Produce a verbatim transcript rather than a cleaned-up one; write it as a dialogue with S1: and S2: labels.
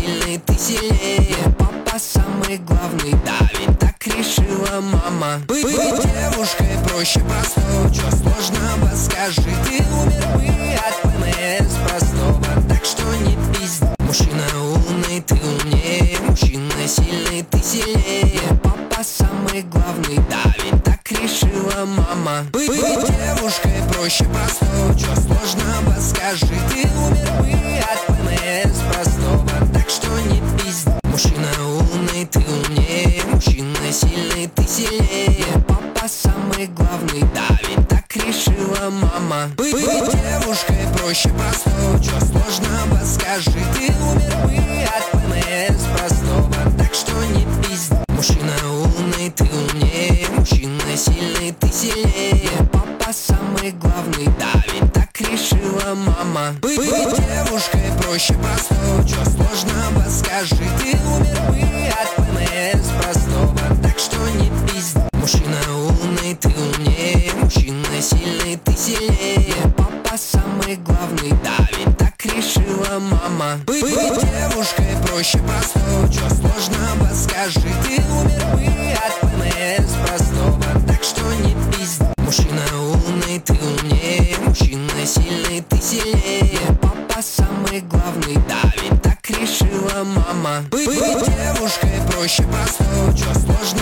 S1: сильный, ты сильнее. Папа самый главный, да, ведь так решила мама. Быть, быть девушкой проще простого, чё сложного, скажи. Ты умер бы от ПМС простого, так что не пизди. Мужчина умный, ты умнее. Мужчина сильный, ты сильнее. Папа самый главный, да, ведь так решила мама. Быть, быть девушкой проще простого, чё сложного, скажи. Ты умер бы от ПМС простого, так что не пизди. Мужчина умный, ты умнее. Мужчина сильный, ты сильнее. Папа самый главный, да, ведь так решила мама. Быть, быть девушкой проще простого, чё сложного, скажи. Ты умер бы от ПМС простого, так что не пизди. Мужчина умный, ты умнее. Мужчина сильный, ты сильнее. Папа самый главный, да, ведь так решила мама. Быть, быть девушкой проще простого, чё сложного, скажи. Ты умер бы от ПМС простого, так что не пизди. Мужчина умный, ты умнее. Мужчина сильный, ты сильнее. Папа самый главный, да, ведь так решила мама. Быть, быть девушкой проще простого, чё сложного, скажи. Ты умер бы от ПМС простого, так что не пизди. Мужчина умный, ты умнее. Мужчина сильный, ты сильнее. Папа самый главный, да, ведь так решила мама. Быть, быть девушкой проще простого, чё сложного.